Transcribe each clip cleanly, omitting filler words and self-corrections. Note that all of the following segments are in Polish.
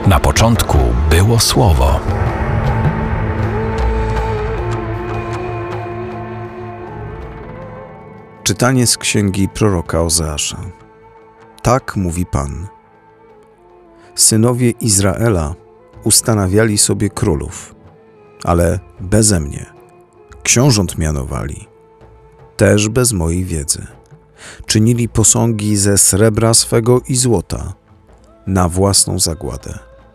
Na początku było Słowo. Czytanie z księgi proroka Ozeasza. Tak mówi Pan. Synowie Izraela ustanawiali sobie królów, ale beze mnie. Książąt mianowali, też bez mojej wiedzy. Czynili posągi ze srebra swego i złota, na własną zagładę.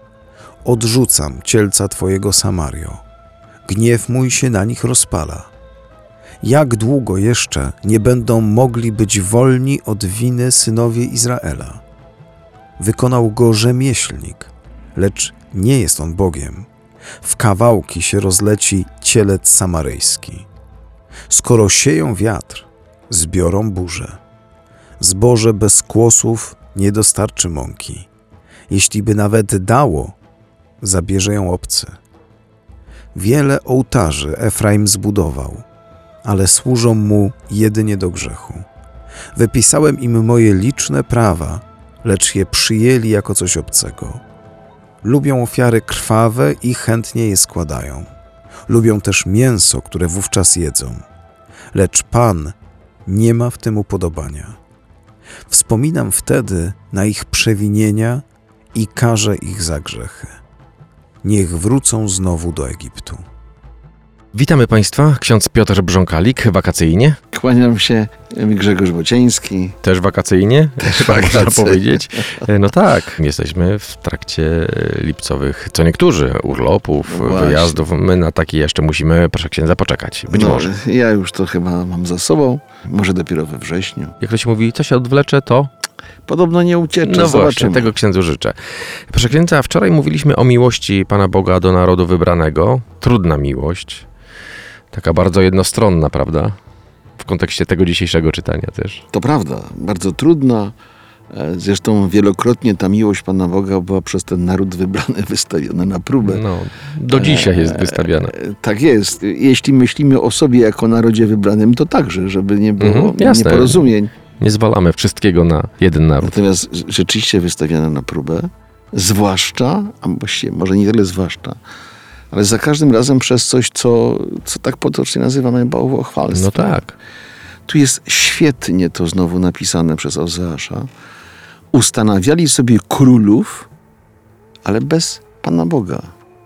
Odrzucam cielca Twojego, Samario. Gniew mój się na nich rozpala. Jak długo jeszcze nie będą mogli być wolni od winy synowie Izraela? Wykonał go rzemieślnik, lecz nie jest on Bogiem. W kawałki się rozleci cielec samaryjski. Skoro sieją wiatr, zbiorą burzę. Zboże bez kłosów nie dostarczy mąki. Jeśli by nawet dało, zabierze ją obcy. Wiele ołtarzy Efraim zbudował, ale służą mu jedynie do grzechu. Wypisałem im moje liczne prawa, lecz je przyjęli jako coś obcego. Lubią ofiary krwawe i chętnie je składają. Lubią też mięso, które wówczas jedzą. Lecz Pan nie ma w tym upodobania. Wspominam wtedy na ich przewinienia i karzę ich za grzechy. Niech wrócą znowu do Egiptu. Witamy Państwa, ksiądz Piotr Brząkalik, wakacyjnie. Kłaniam się, Grzegorz Bocieński. Też wakacyjnie, chyba można powiedzieć. No tak, jesteśmy w trakcie lipcowych, co niektórzy, urlopów, wyjazdów. My na taki jeszcze musimy, proszę księdza, poczekać. Być może. Ja już to chyba mam za sobą, może dopiero we wrześniu. Jak to się mówi, co się odwlecze, to... Podobno nie uciecze, no zobaczymy. Właśnie, tego księdzu życzę. Proszę księdza, wczoraj mówiliśmy o miłości Pana Boga do narodu wybranego. Trudna miłość. Taka bardzo jednostronna, prawda? W kontekście tego dzisiejszego czytania też. To prawda, bardzo trudna. Zresztą wielokrotnie ta miłość Pana Boga była przez ten naród wybrany wystawiona na próbę. No, do dzisiaj jest wystawiana. Tak jest. Jeśli myślimy o sobie jako narodzie wybranym, to także, żeby nie było nieporozumień. Nie zwalamy wszystkiego na jeden naród. Natomiast rzeczywiście wystawiana na próbę, zwłaszcza, a właściwie może nie tyle zwłaszcza, ale za każdym razem przez coś, co tak potocznie nazywamy bałwochwalstwem. No tak. Tu jest świetnie to znowu napisane przez Ozeasza. Ustanawiali sobie królów, ale bez Pana Boga.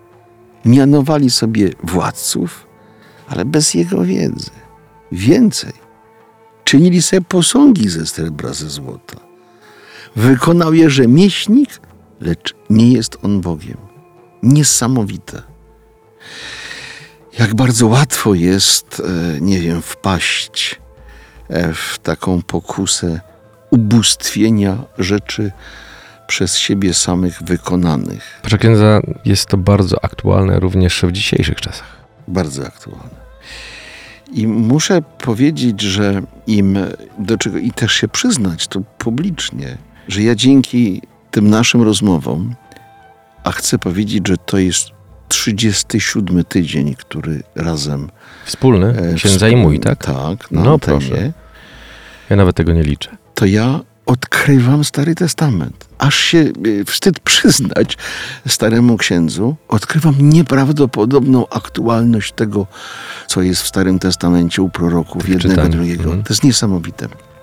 Mianowali sobie władców, ale bez Jego wiedzy. Więcej. Czynili sobie posągi ze srebra, ze złota. Wykonał je rzemieślnik, lecz nie jest on Bogiem. Niesamowite. Jak bardzo łatwo jest, wpaść w taką pokusę ubóstwienia rzeczy przez siebie samych wykonanych. Proszę księdza, jest to bardzo aktualne również w dzisiejszych czasach. Bardzo aktualne. I muszę powiedzieć, że i też się przyznać to publicznie, że ja dzięki tym naszym rozmowom, a chcę powiedzieć, że to jest 37 tydzień, który razem... Wspólny? Księdza i mój, tak? Tak, no proszę. Ja nawet tego nie liczę. To ja odkrywam Stary Testament. Aż się wstyd przyznać staremu księdzu. Odkrywam nieprawdopodobną aktualność tego, co jest w Starym Testamencie u proroków jednego, drugiego. To jest niesamowite.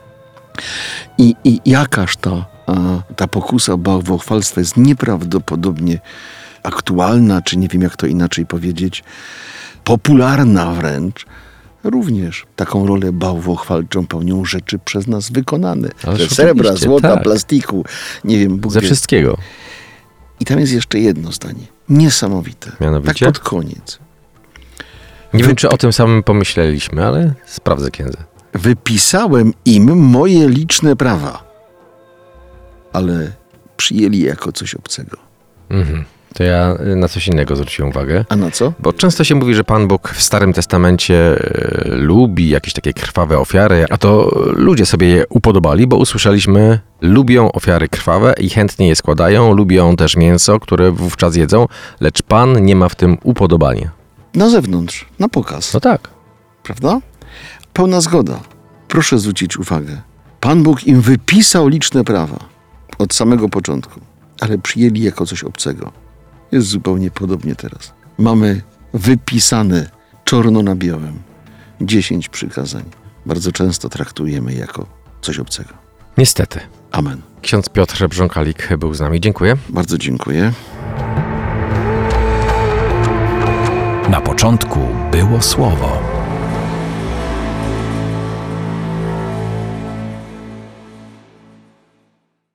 I jakaż ta pokusa bałwochwalstwa jest nieprawdopodobnie aktualna, czy nie wiem jak to inaczej powiedzieć, popularna wręcz. Również taką rolę bałwochwalczą pełnią rzeczy przez nas wykonane. Ze srebra, złota, tak. Plastiku, nie wiem, Bóg ze wszystkiego. I tam jest jeszcze jedno zdanie. Niesamowite. Mianowicie? Tak pod koniec. Nie wiem, czy o tym samym pomyśleliśmy, ale sprawdzę księdza. Wypisałem im moje liczne prawa, ale przyjęli je jako coś obcego. To ja na coś innego zwróciłem uwagę. A na co? Bo często się mówi, że Pan Bóg w Starym Testamencie lubi jakieś takie krwawe ofiary, a to ludzie sobie je upodobali, bo usłyszeliśmy, lubią ofiary krwawe i chętnie je składają, lubią też mięso, które wówczas jedzą, lecz Pan nie ma w tym upodobania. Na zewnątrz, na pokaz. No tak. Prawda? Pełna zgoda. Proszę zwrócić uwagę. Pan Bóg im wypisał liczne prawa od samego początku. ale przyjęli jako coś obcego. Jest zupełnie podobnie teraz. Mamy wypisane czarno na białym 10 przykazań. Bardzo często traktujemy jako coś obcego. Niestety. Amen. Ksiądz Piotr Brząkalik był z nami. Dziękuję. Bardzo dziękuję. Na początku było Słowo.